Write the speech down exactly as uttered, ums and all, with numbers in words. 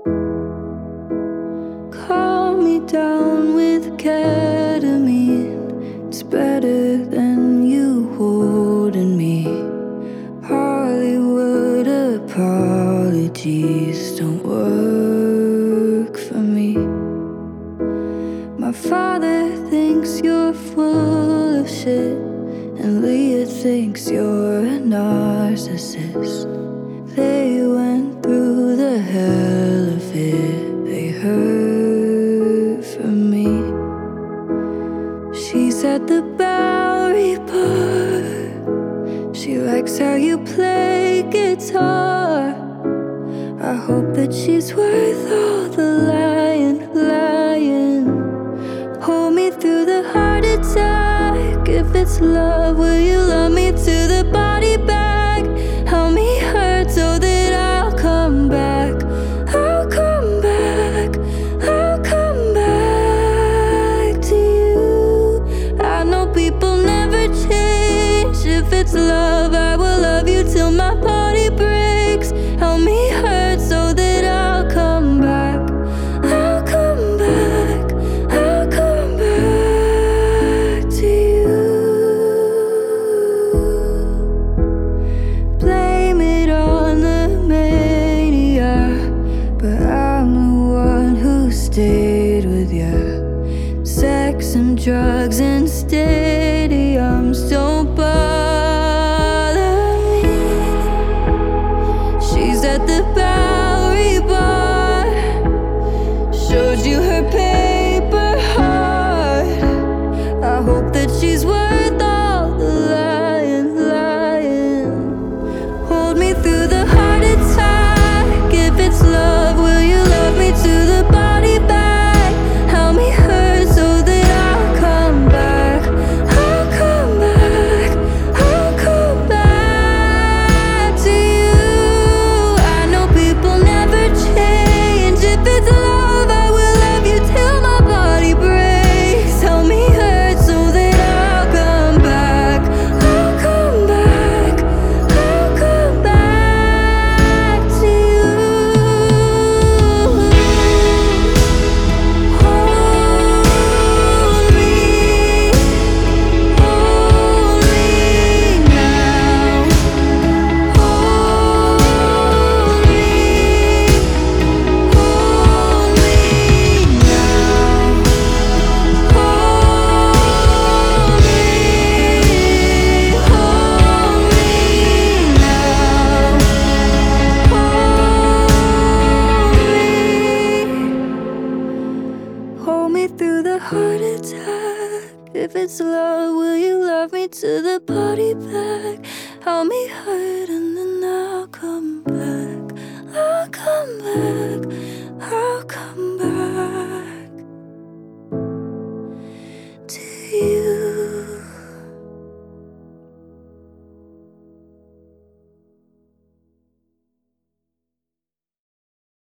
Calm me down with ketamine. It's better than you holding me. Hollywood apologies don't work for me. My father thinks you're full of shit, and Leah thinks you're a narcissist. They went through the hell of it. They heard from me. She's at the Bowery Bar. She likes how you play guitar. I hope that she's worth all the lying, lying. Hold me through the heart attack. If it's love, will you love me to the body bag? Help me hurt so that I'll come back. I'll come back. I'll come back to you. I know people never change. If it's love, I will love you till my body breaks. Help me hurt so that I'll come back. I'll come back. I'll come back to you. Blame it on the mania, but I'm the one who stayed with you. Sex and drugs and stadiums don't bother me. She's at the Bowery Bar. Showed you her paper heart. I hope that she's worth all the lying, lying. Hold me through the heart attack. If it's love, will you love me to the body bag? Help me hurt so that I'll come back. I'll come back. I'll come back to you. I know people never change. If it's love, I will love you till my body breaks. Help me hurt so that I'll come back. I'll come back. I'll come back to you. Hold me, hold me now. Hold me, hold me now. Hold me, hold me now. Hold me. Hold me through the heart attack. If it's love, will you love me to the body bag? Help me hurt and then I'll come